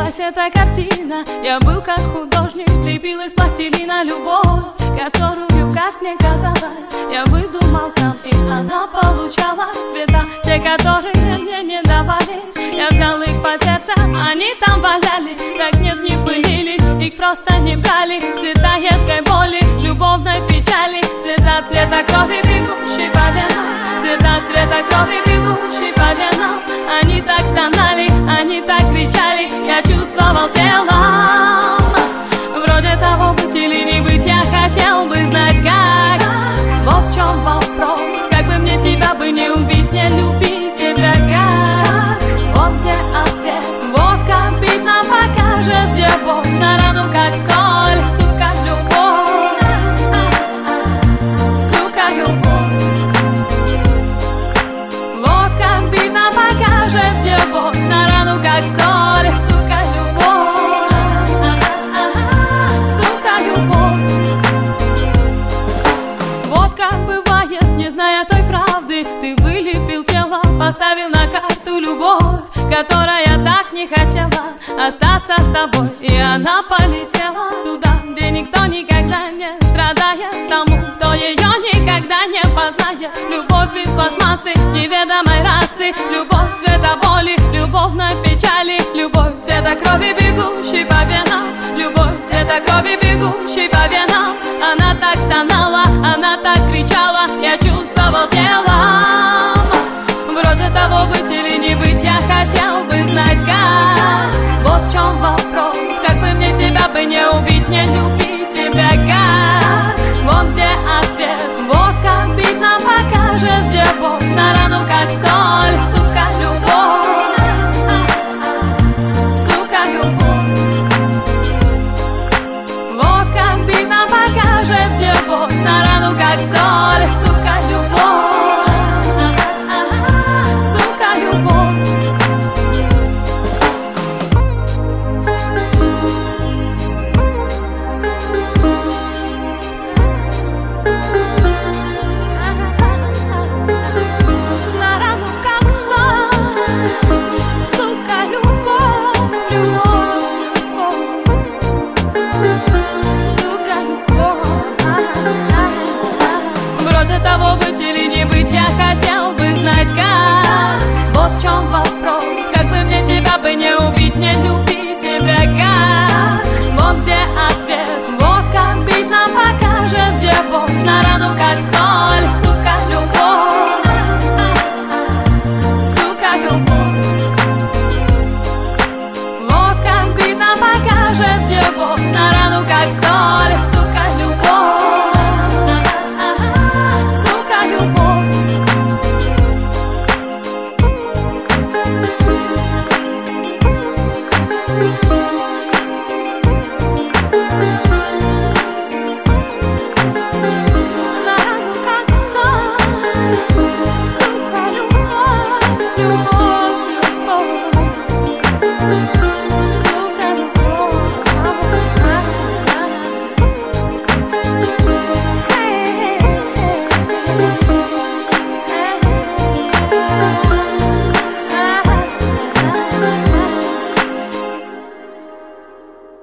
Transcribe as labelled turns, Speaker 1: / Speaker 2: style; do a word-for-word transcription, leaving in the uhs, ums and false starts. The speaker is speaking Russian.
Speaker 1: Началась эта картина, я был как художник, лепил из пластилина любовь, которую, как мне казалось, я выдумал сам, и она получала цвета, те, которые мне не давались. Я взял их под сердце, они там валялись, так нет, не пылились, их просто не брали. Цвета едкой боли, любовной печали, цвета цвета крови, бегущей по венам, цвета цвета крови, бегущей по венам. Они так стонали, они так кричали, я чувствовал телом. Вроде того, быть или не быть, я хотел бы знать как. Вот в чем вопрос, как бы мне тебя бы не убить, не любить тебя как. Вот где ответ, вот как бить нам покажет, где Бог на рану как соль, сука, любовь, сука, любовь. Вот как бить нам покажет, где Бог на рану как соль, сука, любовь, сука, любовь. Вот как бывает, не зная той правды, ты вылепил тело, поставил на карту любовь, которая так не хотела остаться с тобой, и она полетела туда, где никто никогда не страдает тому, кто ее никогда не познает. Любовь из пластмассы неведомой расы, любовь цвета боли, любовной печали, любовь цвета крови, бегущей по венам, любовь цвета крови, бегущей по венам. Она так стонала, она так кричала, я чувствовал тело.